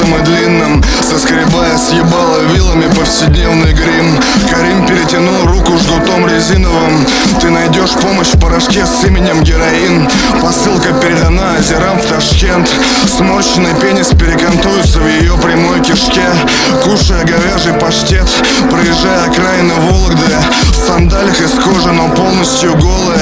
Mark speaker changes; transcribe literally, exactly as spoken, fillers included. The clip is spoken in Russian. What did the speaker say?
Speaker 1: толстым и длинным, соскребая с ебала вилами повседневный грим. Карим перетянул руку жгутом резиновым. Ты найдешь помощь в порошке с именем героин. Посылка передана озерам в Ташкент. Сморщенный пенис перекантуется в ее прямой кишке. Кушая говяжий паштет, проезжая окраины Вологды, в сандалях из кожи, но полностью голая,